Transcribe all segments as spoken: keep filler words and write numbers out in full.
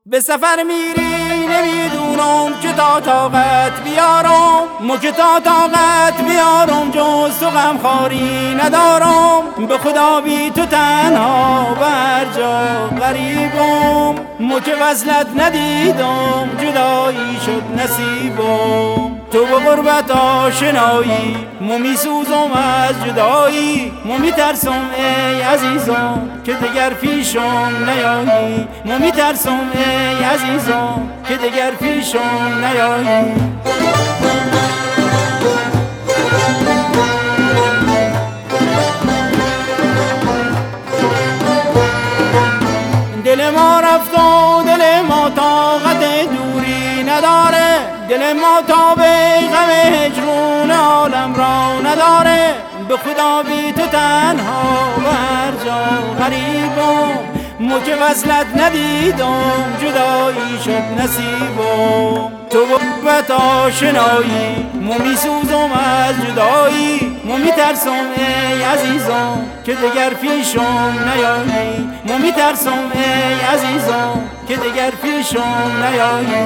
به سفر میری نمیدونم که تا طاقت بیارم، مو که تا طاقت بیارم جز تو غمخواری ندارم. به خدا بی تو تنها بر جا غریبم، مو که وصلت ندیدم جدایی شد نصیبم. تو به غربت آشنایی مو میسوزم از جدایی، مو میترسم ای عزیزم که دگر پیشم نیایی، مو میترسم ای عزیزم که دگر پیشم نیایی. دل ما رفت و دل ما طاقت دوری نداره، دل ما تا به غم هجرون عالم را نداره. به خدا بی تو تنها بر جا غریبم، مو که وصلت ندیدم جدایی شد نصیبم. تو غربت آشنایی مو میسوزم از جدایی، مو میترسم ای عزیزم که دگر پیشم نیایی، مو میترسم ای عزیزم که دگر پیشم نیایی.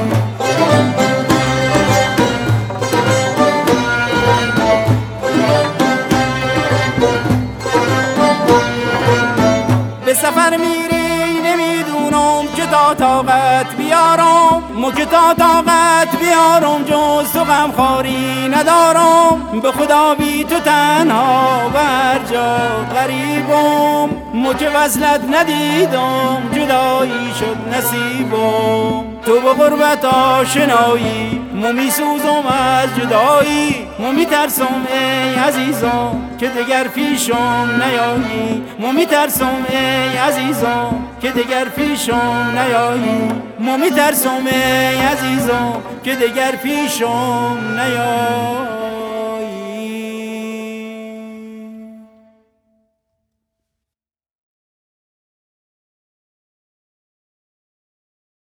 به سفر میری نمیدونم که تا طاقت بیارم، مو که تا طاقت بیارم جز تو غمخواری ندارم. به خدا بی تو تنها بر جا غریبم، مو که وصلت ندیدم جدایی شد نصیبم. تو به غربت آشنایی مو میسوزم از جدایی، مو میترسم ای عزیزم که دگر پیشم نیایی، مو میترسم ای عزیزم که دگر پیشم نیایی، مو میترسم ای عزیزم که دگر پیشم نیایی.